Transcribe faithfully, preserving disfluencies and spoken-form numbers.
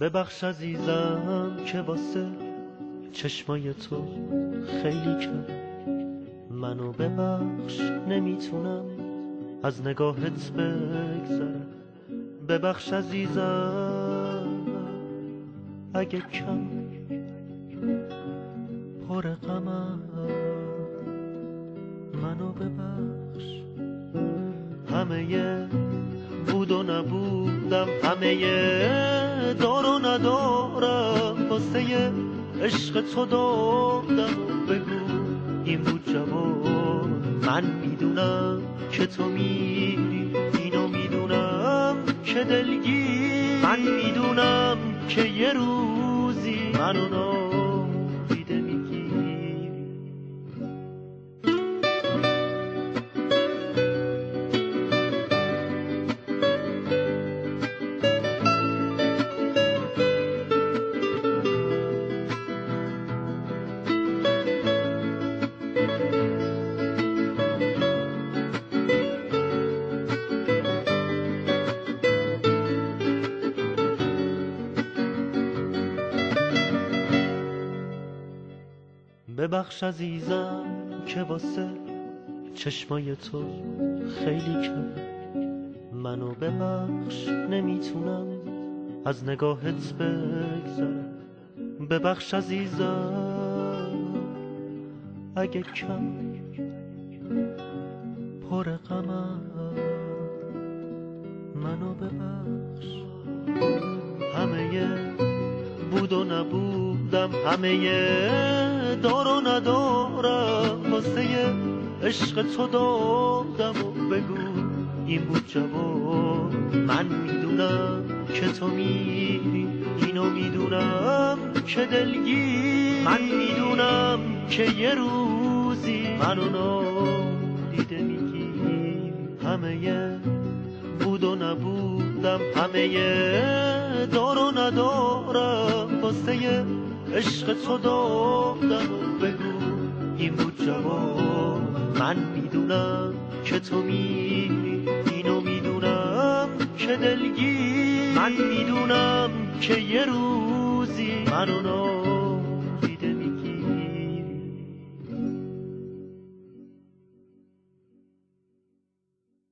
ببخش عزیزم که واسه چشمای تو خیلی کم. منو ببخش نمیتونم از نگاهت بگذرم. ببخش عزیزم اگه کم پر غمم. منو ببخش همه بود و نبودم، همه دار و ندارم، واسه عشق تو دادم. و بگو این بود جواب. من میدونم که تو میری، اینو میدونم که دلگیر. من میدونم که یه روزی منو نادیده میگیری. ببخش عزیزم که واسه چشمای تو خیلی کم. منو ببخش نمیتونم از نگاهت بگذرم. ببخش عزیزم اگه کم پر غمم. منو ببخش همه بود و نبودم، همه دار و ندارم، واسه عشق تو دادم. و بگو این بود جواب. من میدونم که تو میری، اینو میدونم که دلگیر. من میدونم که یه روزی منو نادیده میگیری. همه بود و نبودم، همه دار و ندارم، واسه عشق تو دادم. و بگو این بود جواب. من میدونم که تو میری، اینو میدونم که دلگیر. من میدونم که یه روزی منو